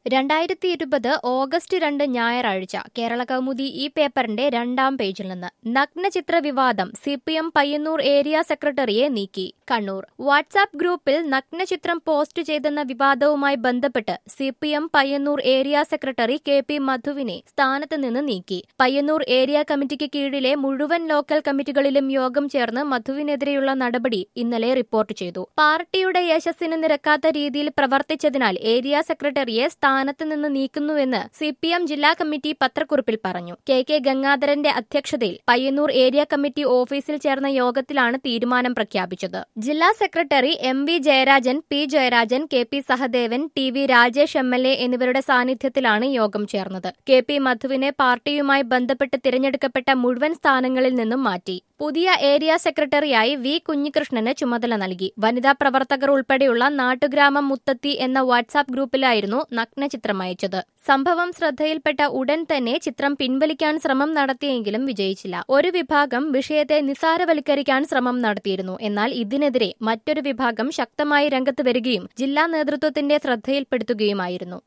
2020 August 2 ഞായറാഴ്ച കേരള കൗമുദി ഈ പേപ്പറിന്റെ 2-ാം പേജിൽ നിന്ന് നഗ്നചിത്ര വിവാദം CPM പയ്യന്നൂർ ഏരിയ സെക്രട്ടറിയെ നീക്കി. കണ്ണൂർ വാട്സാപ്പ് ഗ്രൂപ്പിൽ നഗ്നചിത്രം പോസ്റ്റ് ചെയ്തെന്ന വിവാദവുമായി ബന്ധപ്പെട്ട് CPM Payyanur area secretary KP മധുവിനെ സ്ഥാനത്ത് നിന്ന് നീക്കി. പയ്യന്നൂർ ഏരിയ കമ്മിറ്റിക്ക് കീഴിലെ മുഴുവൻ ലോക്കൽ കമ്മിറ്റികളിലും യോഗം ചേർന്ന് മധുവിനെതിരെയുള്ള നടപടി ഇന്നലെ റിപ്പോർട്ട് ചെയ്തു. പാർട്ടിയുടെ യശസ്സിന് നിരക്കാത്ത രീതിയിൽ പ്രവർത്തിച്ചതിനാൽ ഏരിയ സെക്രട്ടറിയെ സ്ഥാനത്ത് നിന്ന് നീക്കുന്നുവെന്ന് CPM ജില്ലാ കമ്മിറ്റി പത്രക്കുറിപ്പിൽ പറഞ്ഞു. KK ഗംഗാധരന്റെ അധ്യക്ഷതയിൽ പയ്യന്നൂർ ഏരിയ കമ്മിറ്റി ഓഫീസിൽ ചേർന്ന യോഗത്തിലാണ് തീരുമാനം പ്രഖ്യാപിച്ചത്. ജില്ലാ secretary MV Jayarajan, P Jayarajan, KP Sahadevan, TV Rajesh MLA എന്നിവരുടെ സാന്നിധ്യത്തിലാണ് യോഗം ചേർന്നത്. KP മധുവിനെ പാർട്ടിയുമായി ബന്ധപ്പെട്ട് തിരഞ്ഞെടുക്കപ്പെട്ട മുഴുവൻ സ്ഥാനങ്ങളിൽ നിന്നും മാറ്റി. പുതിയ ഏരിയ സെക്രട്ടറിയായി V കുഞ്ഞികൃഷ്ണന് ചുമതല നൽകി. വനിതാ പ്രവർത്തകർ ഉൾപ്പെടെയുള്ള നാട്ടുഗ്രാമം മുത്തത്തി എന്ന വാട്സാപ്പ് ഗ്രൂപ്പിലായിരുന്നു നഗ്നചിത്രം അയച്ചത്. സംഭവം ശ്രദ്ധയിൽപ്പെട്ട ഉടൻ തന്നെ ചിത്രം പിൻവലിക്കാൻ ശ്രമം നടത്തിയെങ്കിലും വിജയിച്ചില്ല. ഒരു വിഭാഗം വിഷയത്തെ നിസാരവൽക്കരിക്കാൻ ശ്രമം നടത്തിയിരുന്നു. എന്നാൽ ഇതിനെതിരെ മറ്റൊരു വിഭാഗം ശക്തമായി രംഗത്ത് വരികയും ജില്ലാ നേതൃത്വത്തിന്റെ ശ്രദ്ധയിൽപ്പെടുത്തുകയുമായിരുന്നു.